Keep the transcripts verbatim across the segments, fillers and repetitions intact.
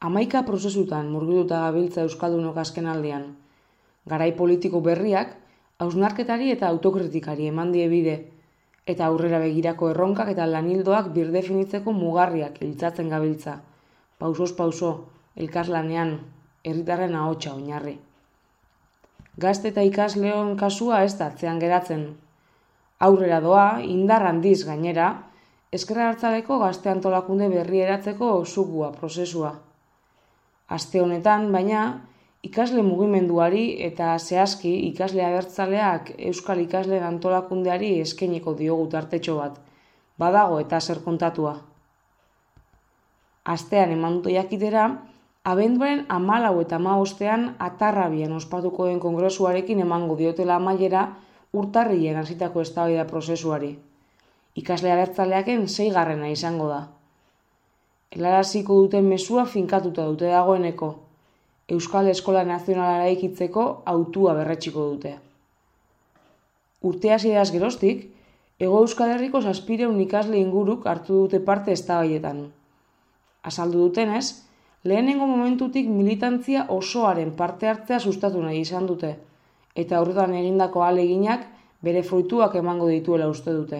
Hamaika prozesutan murgilduta gabiltza euskaldunok azken aldian. Garai politiko berriak, hausnarketari eta autokritikari eman die bide, eta aurrera begirako erronkak eta lanildoak birdefinitzeko mugarriak iltzatzen gabiltza. Pausoz pauso, elkarlanean, herritarren ahotsa oinarri. Gazte eta ikasleon kasua ez da atzean geratzen. Aurrera doa, indar handiz gainera, ezker abertzaleko gazte antolakunde berri eratzeko zukua prozesua. Aste honetan, baina, ikasle mugimenduari eta zehazki ikasle abertzaleak euskal ikasleen antolakundeari eskainiko diogu tartetxo bat, badago eta zer kontatua. Astean eman dute jakitera, abenduaren hamalau eta hamabostean Atarrabian ospatuko den kongresuarekin emango diotela amaiera urtarrilean hasitako eztabaida prozesuari. Ikasle abertzaleaken seigarrena izango da. Helaraziko duten mezua finkatuta dute dagoeneko. Euskal Eskola Nazionala eraikitzeko autua berretsiko dute. Urte hasieraz geroztik, Hego Euskal Herriko zazpiehun ikasle inguruk hartu dute parte eztabaidetan. Azaldu dutenez, lehenengo momentutik militantzia osoaren parte hartzea sustatu nahi izan dute, eta horretan egindako ahaleginak bere fruituak emango dituela uste dute.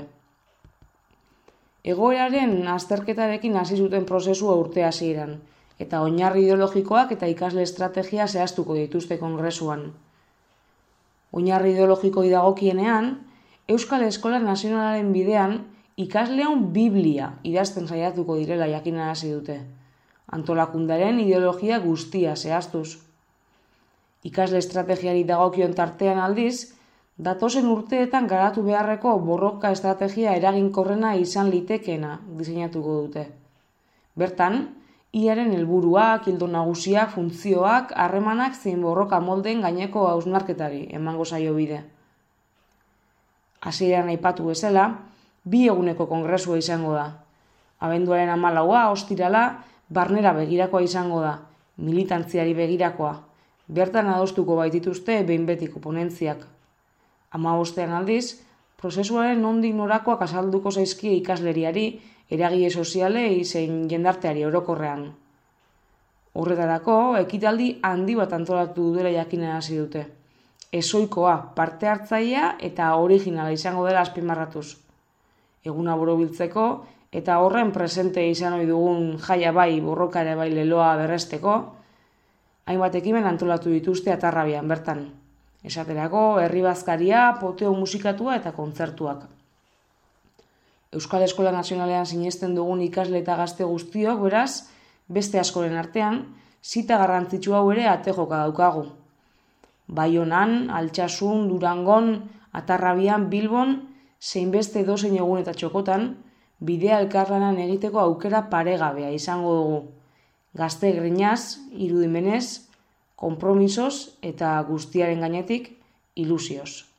Egoeraren azterketarekin hasi zuten prozesua urte hasieran, eta oinarri ideologikoak eta ikasle estrategia zehaztuko dituzte kongresuan. Oinarri ideologikoi dagokienean, Euskal Eskola Nazionalaren bidean ikasleon Biblia idazten saiatuko direla jakinarazi dute. Antolakundaren ideologia guztia zehaztuz. Ikasle estrategiari dagokion tartean aldiz, datozen urteetan garatu beharreko borroka estrategia eraginkorrena izan litekeena diseinatuko dute. Bertan, iaren helburuak, ildo nagusiak, funtzioak, harremanak zein borroka moldeen gaineko hausnarketari emango zaio bide. Hasieran aipatu bezala, bi eguneko kongresua izango da. Abenduaren hamalaua, ostirala, barnera begirakoa izango da, militantziari begirakoa. Bertan adostuko baitituzte behin betiko ponentziak. Hamabostean aldiz, prozesuaren nondik norakoak azalduko zaizkie ikasleriari, eragile sozialei zein jendarteari orokorrean. Horretarako, ekitaldi handi bat antolatu dutela jakinarazi dute. Ezoikoa, parte hartzailea eta originala izango dela azpimarratuz. Eguna borobiltzeko eta horren presente izan ohi dugun jaia bai, borroka ere bai leloa berresteko, hainbat ekimen antolatu dituzte Atarrabian bertan. Esaterako, herri bazkaria, poteo musikatua eta kontzertuak. Euskal Eskola Nazionalean sinesten dugun ikasle eta gazte guztiok, beraz, beste askoren artean, zita garrantzitsu hau ere atejoka daukagu. Baionan, Altsasun, Durangon, Atarrabian, Bilbon, zein beste edozein egun eta txokotan, bidea elkarlanan egiteko aukera paregabea izango dugu. Gazte grinaz, irudimenez, konpromisoz eta guztiaren gainetik ilusioz.